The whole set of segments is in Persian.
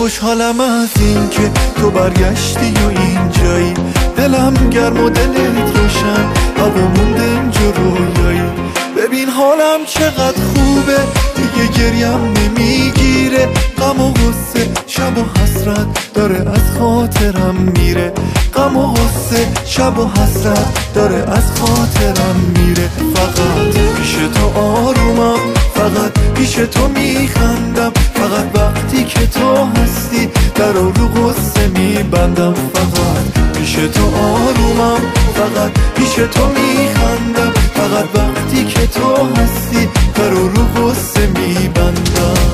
خوشحالم از این که تو برگشتی و اینجایی، دلم گرم و دلت روشن، هوا مونده اینجا رویایی. ببین حالم چقدر خوبه، دیگه گریم نمیگیره، غم و غصه شب و حسرت داره از خاطرم میره، غم و غصه شب و حسرت داره از خاطرم میره. فقط پیش تو آرومم، فقط پیش تو میخندم، فقط وقتی که تو هستی در رو غصه میبندم. فقط پیش تو آرومم، فقط پیش تو میخندم، فقط وقتی که تو هستی در رو غصه میبندم.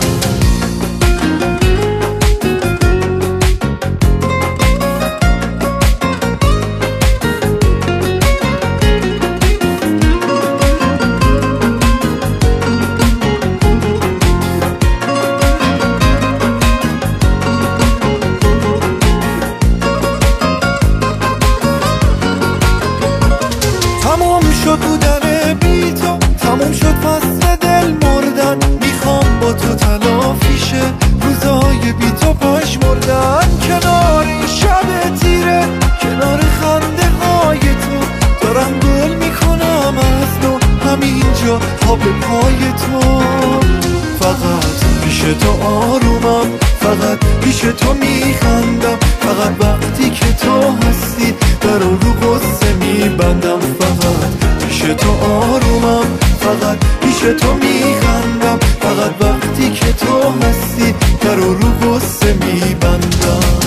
تموم شد بودن بی تو، تموم شد فصل دل مردن، میخوام با تو تلافی شه روزای بی تو پاش مردن. کنار این شب تیره، کنار خنده های تو، دارم گل میکنم از نو همینجا پا به پای تو. فقط پیش تو آرومم، فقط پیش تو میخندم، فقط وقتی که تو هستی در رو غصه میبندم. فقط پیش تو آرومم، فقط پیش تو میخندم، فقط وقتی که تو هستی در رو غصه میبندم.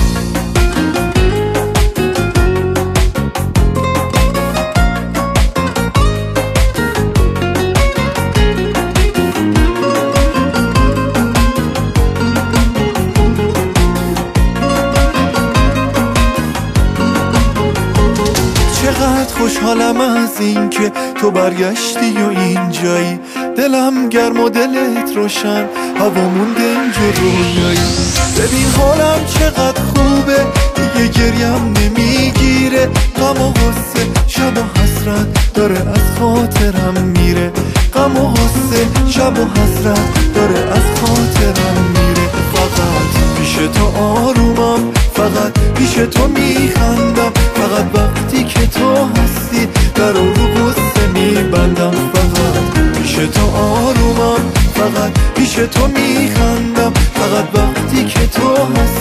چقدر خوشحالم از این که تو برگشتی و اینجایی، دلم گرم و دلت روشن، هوا مونده اینجا رویایی. ببین حالم چقدر خوبه، دیگه گریم نمیگیره، غم و غصه شب و حسرت داره از خاطرم میره، غم و غصه شب و حسرت داره از خاطرم میره. فقط پیش تو آرومم، فقط پیش تو میخندم، فقط وقتی که تو هستی در رو غصه میبندم. فقط پیش تو آرومم، فقط پیش تو میخندم، فقط وقتی که تو هستی